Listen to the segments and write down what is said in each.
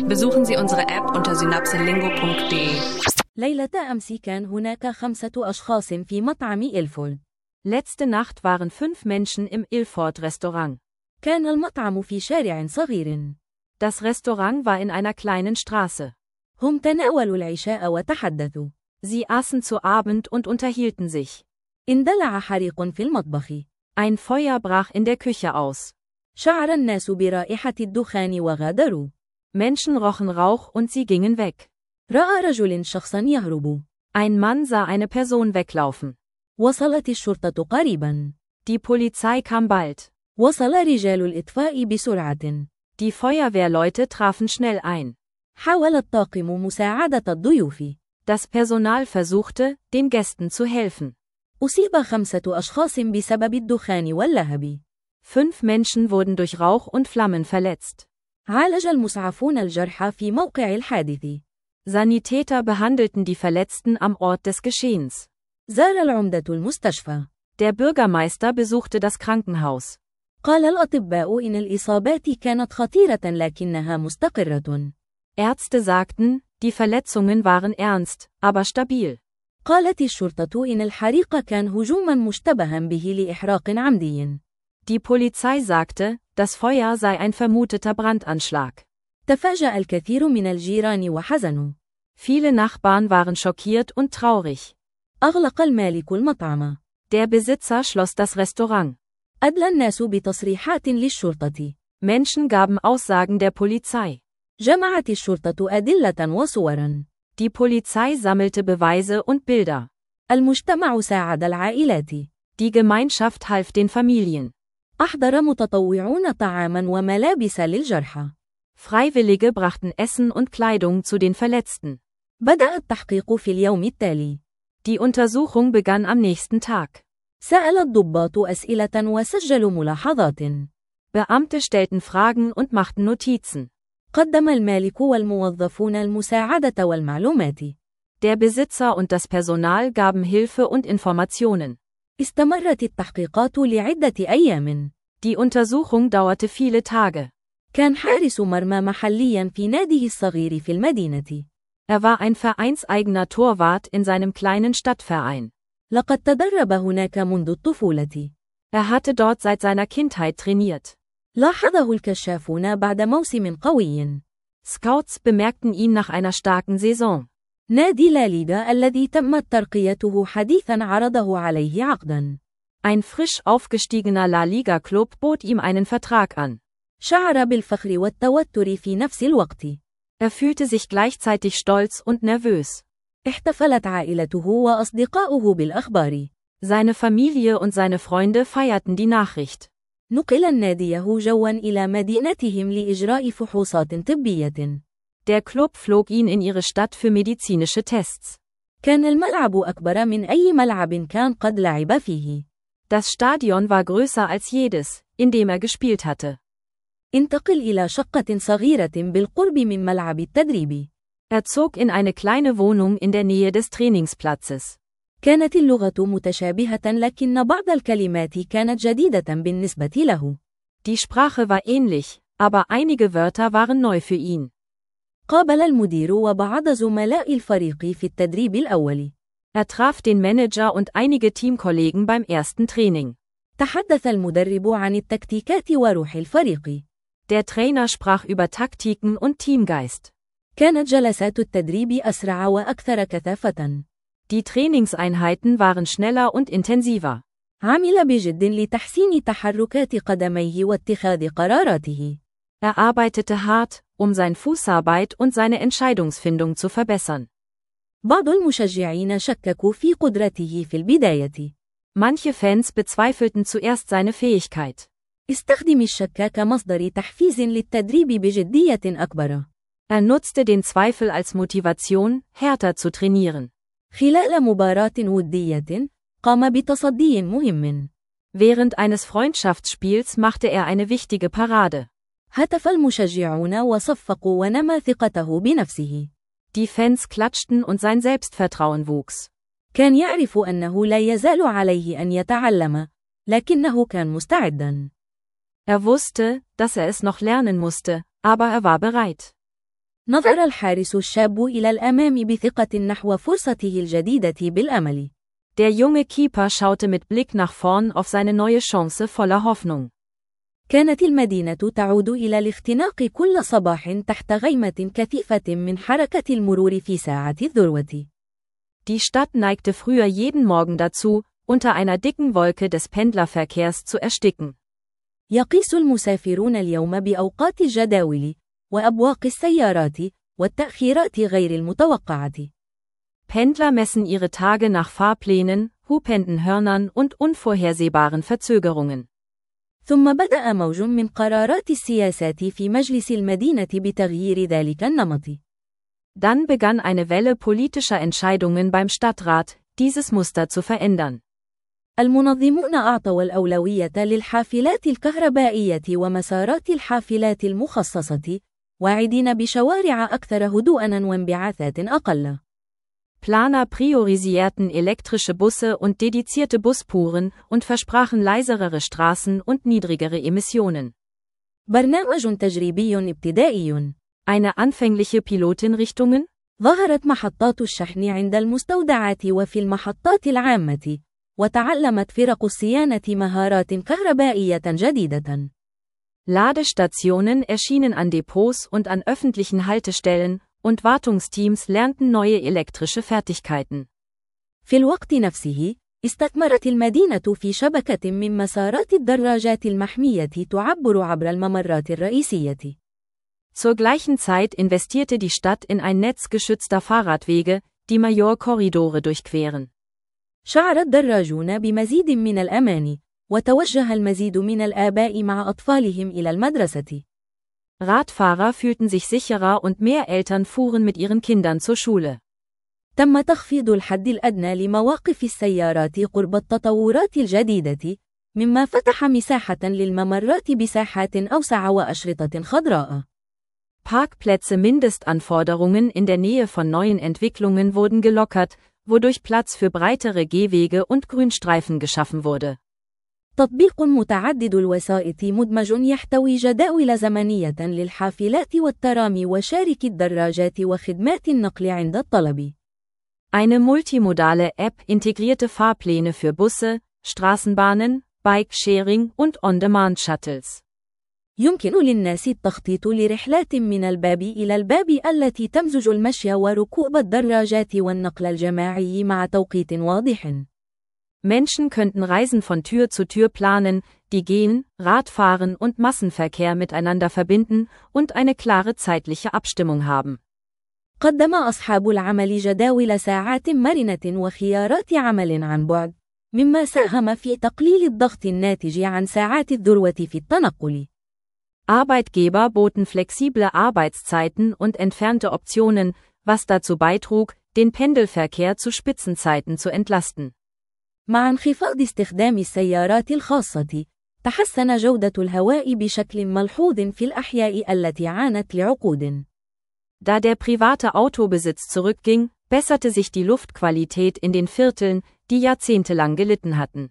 Besuchen Sie unsere App unter synapselingo.de. ليلة أمس كان هناك 5 أشخاص في مطعم إلفورد. Letzte Nacht waren 5 Menschen im Ilford-Restaurant. كان المطعم في شارع صغير. Das Restaurant war in einer kleinen Straße. هم تناولوا العشاء وتحدثوا. Sie aßen zu Abend und unterhielten sich. اندلع حريق في المطبخ. Ein Feuer brach in der Küche aus. شعر الناس برائحة الدخان وغادروا. Menschen rochen Rauch und sie gingen weg. رأى رجل شخصا يهرب. Ein Mann sah eine Person weglaufen. وصلت الشرطة قريبا. Die Polizei kam bald. وصل رجال الإطفاء بسرعة. Die Feuerwehrleute trafen schnell ein. حاول الطاقم مساعدة الضيوف. Das Personal versuchte, den Gästen zu helfen. أصيب 5 أشخاص بسبب الدخان واللهب. 5 Menschen wurden durch Rauch und Flammen verletzt. عالج المسعفون الجرحى في موقع الحادث. Sanitäter behandelten die Verletzten am Ort des Geschehens. زار العمدة المستشفى. Der Bürgermeister besuchte das Krankenhaus. قال الأطباء إن الإصابات كانت خطيرة لكنها مستقرة. Ärzte sagten, die Verletzungen waren ernst, aber stabil. قالت الشرطة إن الحريق كان هجوما مشتبها به لإحراق عمدي. Die Polizei sagte, das Feuer sei ein vermuteter Brandanschlag. تفاجأ الكثير من الجيران وحزنوا. Viele Nachbarn waren schockiert und traurig. أغلق المالك المطعم. Der Besitzer schloss das Restaurant. أدلى الناس بتصريحات للشرطة. Menschen gaben Aussagen der Polizei. جمعت الشرطة أدلة وصورا. Die Polizei sammelte Beweise und Bilder. المجتمع ساعد العائلات. Die Gemeinschaft half den Familien. أحضر متطوعون طعاما وملابس للجرحى. Freiwillige brachten Essen und Kleidung zu den Verletzten. بدأ التحقيق في اليوم التالي. Die Untersuchung begann am nächsten Tag. سأل الضباط أسئلة وسجلوا ملاحظات. Beamte stellten Fragen und machten Notizen. قدم المالك والموظفون المساعدة والمعلومات. Der Besitzer und das Personal gaben Hilfe und Informationen. استمرت التحقيقات لعدة أيام. Die Untersuchung dauerte viele Tage. كان حارس مرمى محليا في ناديه الصغير في المدينة. Er war ein vereinseigener Torwart in seinem kleinen Stadtverein. لقد تدرب هناك منذ الطفولة. Er hatte dort seit seiner Kindheit trainiert. لاحظه الكشافون بعد موسم قوي. Scouts bemerkten ihn nach einer starken Saison. نادي لا ليغا الذي تمت ترقيته حديثا عرضه عليه عقدا. Ein frisch aufgestiegener La Liga-Club bot ihm einen Vertrag an. شعر بالفخر والتوتر في نفس الوقت. Er fühlte sich gleichzeitig stolz und nervös. احتفلت عائلته وأصدقاؤه بالأخبار. Seine Familie und seine Freunde feierten die Nachricht. نقل النادي جوا إلى مدينتهم لإجراء فحوصات طبية. Der Club flog ihn in ihre Stadt für medizinische Tests. كان الملعب أكبر من أي ملعب كان قد لعب فيه. Das Stadion war größer als jedes, in dem er gespielt hatte. انتقل إلى شقة صغيرة بالقرب من ملعب التدريب. Er zog in eine kleine Wohnung in der Nähe des Trainingsplatzes. كانت اللغة متشابهة لكن بعض الكلمات كانت جديدة بالنسبة له. Die Sprache war ähnlich, aber einige Wörter waren neu für ihn. قابل المدير وبعض زملاء الفريق في التدريب الأول. Er traf den Manager und einige Teamkollegen beim ersten Training. تحدث المدرب عن التكتيكات وروح الفريق. Der Trainer sprach über Taktiken und Teamgeist. كانت جلسات التدريب أسرع وأكثر كثافة. Die Trainingseinheiten waren schneller und intensiver. عمل بجد لتحسين تحركات قدميه واتخاذ قراراته. Er arbeitete hart, seine Fußarbeit und seine Entscheidungsfindung zu verbessern. بعض المشجعين شككوا في قدرته في البداية. Manche Fans bezweifelten zuerst seine Fähigkeit. استخدم الشك كمصدر تحفيز للتدريب بجدية أكبر. Er nutzte den Zweifel als Motivation, härter zu trainieren. خلال مباراة ودية، قام بتصدي مهم. Während eines Freundschaftsspiels machte er eine wichtige Parade. هتف المشجعون وصفقوا ونمى ثقته بنفسه. Die Fans klatschten und sein Selbstvertrauen wuchs. كان يعرف أنه لا يزال عليه أن يتعلم، لكنه كان مستعدا. Er wusste, dass er es noch lernen musste, aber er war bereit. نظر الحارس الشاب إلى الأمام بثقة نحو فرصته الجديدة بالأمل. Der junge Keeper schaute mit Blick nach vorn auf seine neue Chance voller Hoffnung. كانت المدينة تعود إلى الاختناق كل صباح تحت غيمة كثيفة من حركة المرور في ساعة الذروة. Die Stadt neigte früher jeden Morgen dazu, unter einer dicken Wolke des Pendlerverkehrs zu ersticken. يقيس المسافرون اليوم بأوقات الجداول، وأبواق السيارات، والتأخيرات غير المتوقعة. Pendler messen ihre Tage nach Fahrplänen, hupenden Hörnern und unvorhersehbaren Verzögerungen. ثم بدأ موج من قرارات السياسات في مجلس المدينة بتغيير ذلك النمط. Dann begann eine Welle politischer Entscheidungen beim Stadtrat, dieses Muster zu verändern. المنظمون أعطوا الأولوية للحافلات الكهربائية ومسارات الحافلات المخصصة، واعدين بشوارع أكثر هدوءً وانبعاثات أقل. Planer priorisierten elektrische Busse und dedizierte Busspuren und versprachen leiserere Straßen und niedrigere Emissionen. برنامج تجريبي ابتدائي. Eine anfängliche Pilotenrichtungen? ظهرت محطات الشحن عند المستودعات وفي المحطات العامة، وتعلمت فرق الصيانة مهارات كهربائية جديدة. Ladestationen erschienen an Depots und an öffentlichen Haltestellen, und Wartungsteams lernten neue elektrische Fertigkeiten. في الوقت نفسه، استثمرت المدينة في شبكة من مسارات الدراجات المحمية تعبر عبر الممرات الرئيسية. Zur gleichen Zeit investierte die Stadt in ein Netz geschützter Fahrradwege, die Major-Korridore durchqueren. شعر الدراجون بمزيد من الأمان، وتوجه المزيد من الآباء مع أطفالهم إلى المدرسة. Radfahrer fühlten sich sicherer und mehr Eltern fuhren mit ihren Kindern zur Schule. تم تخفيض الحد الأدنى لمواقف السيارات قرب التطورات الجديدة، مما فتح مساحة للممرات بساحات أوسع وأشرطة خضراء. Parkplätze-Mindestanforderungen in der Nähe von neuen Entwicklungen wurden gelockert, wodurch Platz für breitere Gehwege und Grünstreifen geschaffen wurde. تطبيق متعدد الوسائط مدمج يحتوي جداول زمنية للحافلات والترام وشارك الدراجات وخدمات النقل عند الطلب. Eine multimodale App integrierte Fahrpläne für Busse, Straßenbahnen, Bike-Sharing und On-Demand-Shuttles. يمكن للناس التخطيط لرحلات من الباب إلى الباب التي تمزج المشي وركوب الدراجات والنقل الجماعي مع توقيت واضح. Menschen könnten Reisen von Tür zu Tür planen, die Gehen, Radfahren und Massenverkehr miteinander verbinden und eine klare zeitliche Abstimmung haben. قدم أصحاب العمل جداول ساعات مرنة وخيارات عمل عن بعد، مما ساهم في تقليل الضغط الناتج عن ساعات الذروة في التنقل. Arbeitgeber boten flexible Arbeitszeiten und entfernte Optionen, was dazu beitrug, den Pendelverkehr zu Spitzenzeiten zu entlasten. مع انخفاض استخدام السيارات الخاصة، تحسن جودة الهواء بشكل ملحوظ في الأحياء التي عانت لعقود. Da der private Autobesitz zurückging, besserte sich die Luftqualität in den Vierteln, die jahrzehntelang gelitten hatten.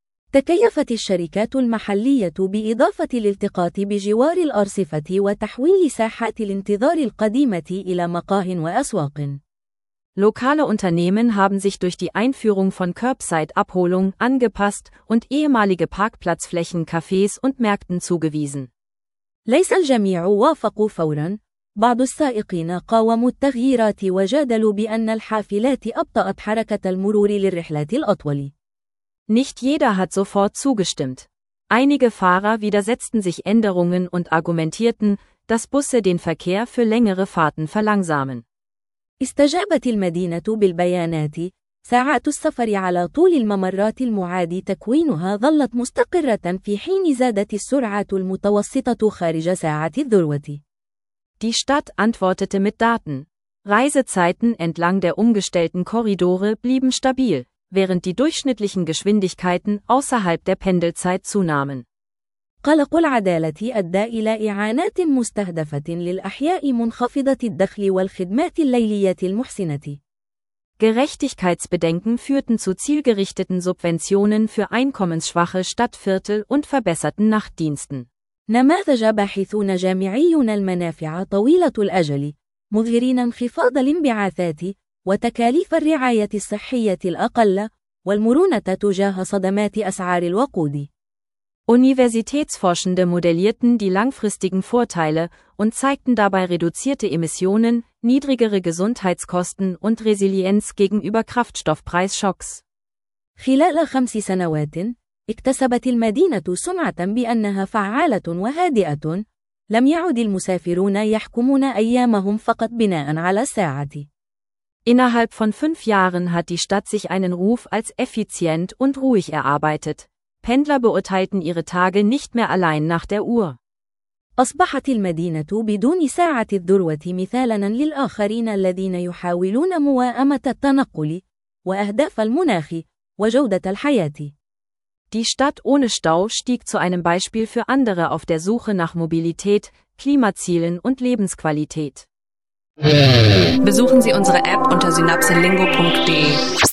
تكيفت الشركات المحلية بإضافة الالتقاط بجوار الأرصفة وتحويل ساحات الانتظار القديمة إلى مقاه وأسواق. Lokale Unternehmen haben sich durch die Einführung von Curbside-Abholung angepasst und ehemalige Parkplatzflächen Cafés und Märkten zugewiesen. ليس الجميع وافقوا فوراً. بعض السائقين قاوموا التغييرات وجادلوا بأن الحافلات أبطأت حركة المرور للرحلات الأطول. Nicht jeder hat sofort zugestimmt. Einige Fahrer widersetzten sich Änderungen und argumentierten, dass Busse den Verkehr für längere Fahrten verlangsamen. استجابت المدينة بالبيانات. ساعات السفر على طول الممرات المعاد تكوينها ظلت مستقرة في حين زادت السرعة المتوسطة خارج ساعة الذروة. Die Stadt antwortete mit Daten. Reisezeiten entlang der umgestellten Korridore blieben stabil, während die durchschnittlichen Geschwindigkeiten außerhalb der Pendelzeit zunahmen. قلق العدالة أدى إلى إعانات مستهدفة للأحياء منخفضة الدخل والخدمات الليلية المحسنة. Gerechtigkeitsbedenken führten zu zielgerichteten Subventionen für einkommensschwache Stadtviertel und verbesserten Nachtdiensten. نماذج باحثون جامعيون المنافع طويلة الأجل، مظهرين انخفاض الانبعاثات وتكاليف الرعاية الصحية الأقل والمرونة تجاه صدمات أسعار الوقود. Universitätsforschende modellierten die langfristigen Vorteile und zeigten dabei reduzierte Emissionen, niedrigere Gesundheitskosten und Resilienz gegenüber Kraftstoffpreisschocks. خلال 5 سنوات، اكتسبت المدينة سمعة بأنها فعالة وهادئة. لم يعد المسافرون يحكمون أيامهم فقط بناء على الساعة. Innerhalb von 5 Jahren hat die Stadt sich einen Ruf als effizient und ruhig erarbeitet. Pendler beurteilten ihre Tage nicht mehr allein nach der Uhr. أصبحت المدينة بدون ساعة الذروة مثالاً للآخرين الذين يحاولون موائمة التنقل وأهداف المناخ وجودة الحياة. Die Stadt ohne Stau stieg zu einem Beispiel für andere auf der Suche nach Mobilität, Klimazielen und Lebensqualität. Besuchen Sie unsere App unter synapselingo.de.